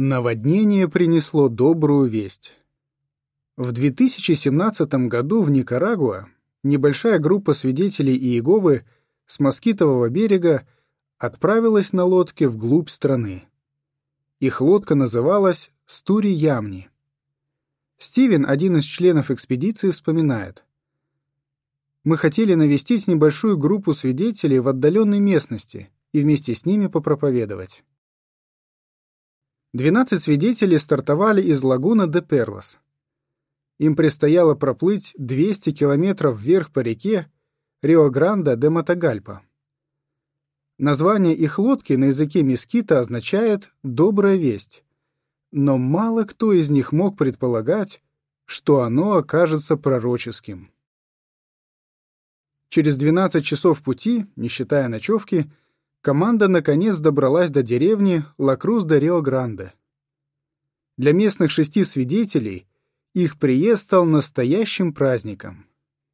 Наводнение принесло добрую весть. В 2017 году в Никарагуа небольшая группа свидетелей Иеговы с Москитового берега отправилась на лодке вглубь страны. Их лодка называлась «Стури-Ямни». Стивен, один из членов экспедиции, вспоминает: «Мы хотели навестить небольшую группу свидетелей в отдаленной местности и вместе с ними попроповедовать». 12 свидетелей стартовали из лагуна де Перлос. Им предстояло проплыть 200 километров вверх по реке Рио-Гранде де Матагальпа. Название их лодки на языке мескита означает «добрая весть», но мало кто из них мог предполагать, что оно окажется пророческим. Через 12 часов пути, не считая ночевки, команда наконец добралась до деревни Ла-Крус-де-Рио-Гранде. Для местных 6 свидетелей их приезд стал настоящим праздником.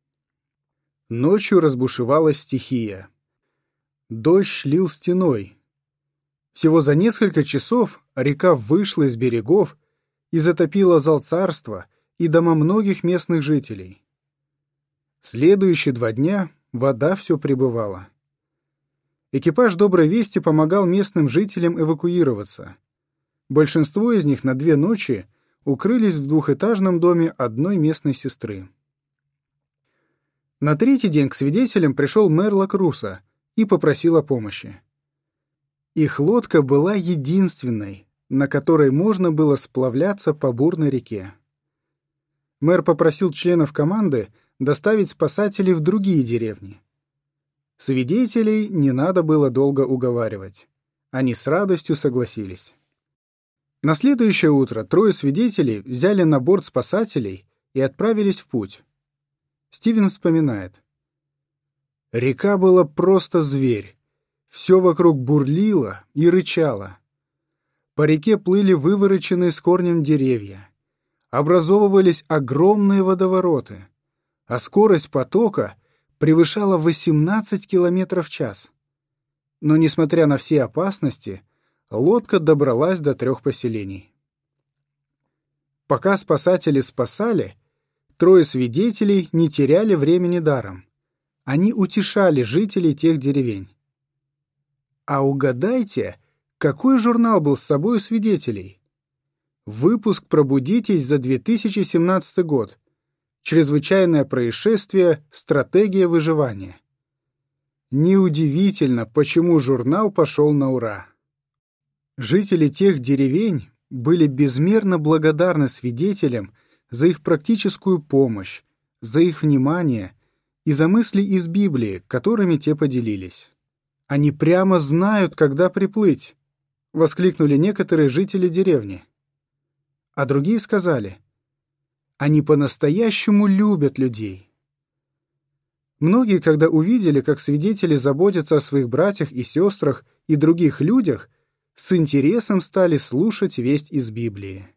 Ночью разбушевалась стихия. Дождь лил стеной. Всего за несколько часов река вышла из берегов и затопила зал царства и дома многих местных жителей. Следующие 2 дня вода все прибывала. Экипаж «Доброй вести» помогал местным жителям эвакуироваться. Большинство из них на 2 ночи укрылись в 2-этажном доме одной местной сестры. На 3-й день к свидетелям пришел мэр Ла-Круса и попросил о помощи. Их лодка была единственной, на которой можно было сплавляться по бурной реке. Мэр попросил членов команды доставить спасателей в другие деревни. Свидетелей не надо было долго уговаривать. Они с радостью согласились. На следующее утро 3 свидетелей взяли на борт спасателей и отправились в путь. Стивен вспоминает: «Река была просто зверь. Все вокруг бурлило и рычало. По реке плыли вывороченные с корнем деревья. Образовывались огромные водовороты, а скорость потока превышала 18 км в час. Но, несмотря на все опасности, лодка добралась до 3 поселений. Пока спасатели спасали, 3 свидетелей не теряли времени даром. Они утешали жителей тех деревень. А угадайте, какой журнал был с собой у свидетелей? Выпуск «Пробудитесь» за 2017 год. Чрезвычайное происшествие «Стратегия выживания». Неудивительно, почему журнал пошел на ура. Жители тех деревень были безмерно благодарны свидетелям за их практическую помощь, за их внимание и за мысли из Библии, которыми те поделились. «Они прямо знают, когда приплыть», — воскликнули некоторые жители деревни. А другие сказали: «Они по-настоящему любят людей». Многие, когда увидели, как свидетели заботятся о своих братьях и сестрах и других людях, с интересом стали слушать весть из Библии.